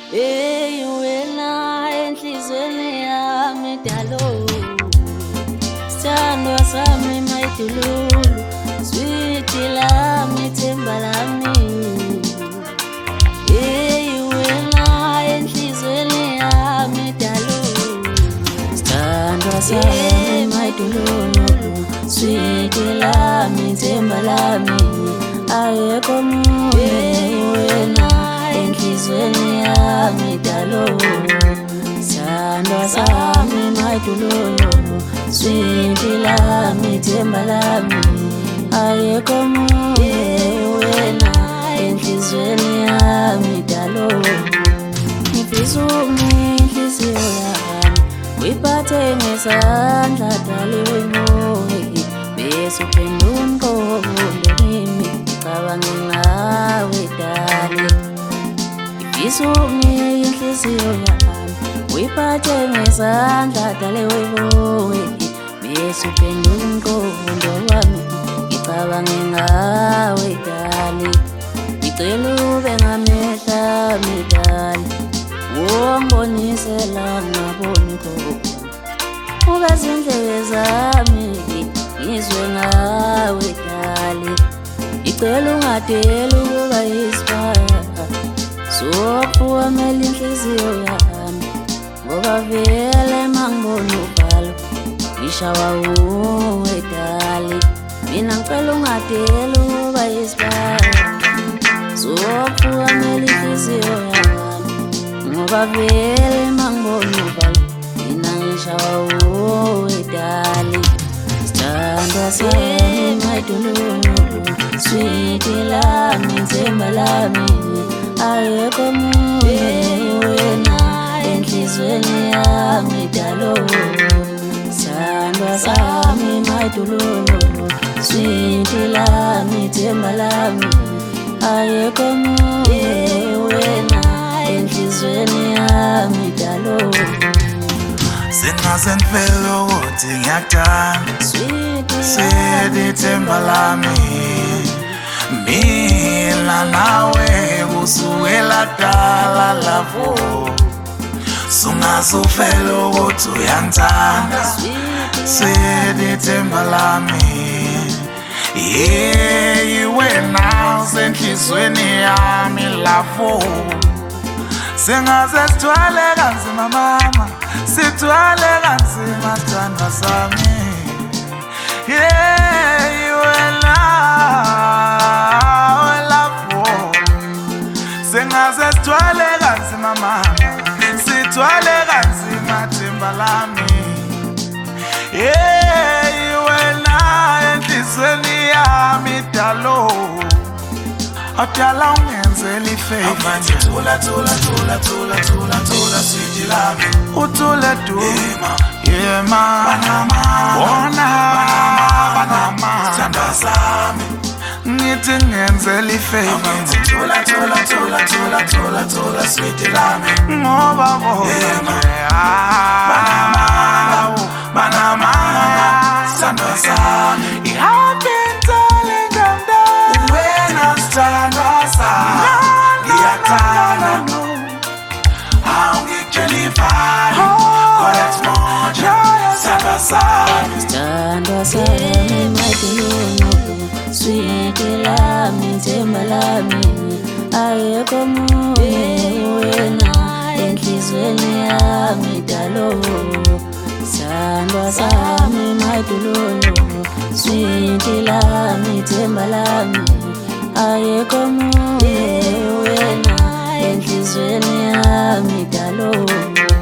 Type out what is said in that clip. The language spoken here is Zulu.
Hey wena enhlizweni yami dalo, sithandwa sami mayidululu, sweet lami themba lami. Hey wena enhlizweni yami dalo, sithandwa sami mayidululu, sweet lami themba lami. Ayekho munye wena enhlizweni yami dalo, sithandwa sami mayidululu, sweet lami themba lami. Ayekho munye wena enhlizweni yami dalo. Ngifisa inhliziyo yami uyiphathe ngesandla dali moya, bese uphendula umqondo kimi ngicabange ngawe dali. Ngifisa inhliziyo yami uyiphathe ngesandla dali moya, bese uphendula umqondo wami ngicabange ngawe dali. Ngicela ube ngamehla ami dali, ungibonise la ngaboni khona, ube zindlebe zami ngizwe ngawe dali. Ngicela ungadeli ukuba yisibaya, sokuwamela inhliziyo yami, ngoba vele mangibona uvalo ngishawa uwe dali. Mina ngicela ungadeli ukuba yisibaya, sokuwamela inhliziyo yami, ngoba vele mangibona uvalo mina ngishawa uwe dali. Sithandwa sami mayidululu, sweet lami themba lami. Ayekho munye wena enhlizweni yami dalo, sithandwa sami mayidululu, sweet lami themba lami. Ayekho munye wena enhlizweni yami dalo. Singaze ngifele ukuthi ngiyakuthanda, sweet themba lami. Mina nawe kusukela kudala lavo, sungaze ufele ukuthi uyangithanda, sweet themba lami. Yeah, wena usenhlizweni yami lavo, singaze sithwale kanzima mama, sithwale kanzima sithandwa sami. Yeah, wena lavo, singaze sithwale kanzima mama, sithwale kanzima themba lami. Yeah, wena enhlizweni yami dalo, adala ungenzela ifavor, thula thula thula thula thula thula sweet lami, uthule du yema bona banama sithandwa sami. Ngithi ngenzela ifavor, thula thula thula thula thula thula sweet lami, ngoba bona banama sithandwa sami. Sithandwa sami mayidululu, sweet lami themba lami. Ayekho munye wena enhlizweni yami dalo, sithandwa sami mayidululu, sweet lami themba lami. Ayekho munye wena enhlizweni yami dalo.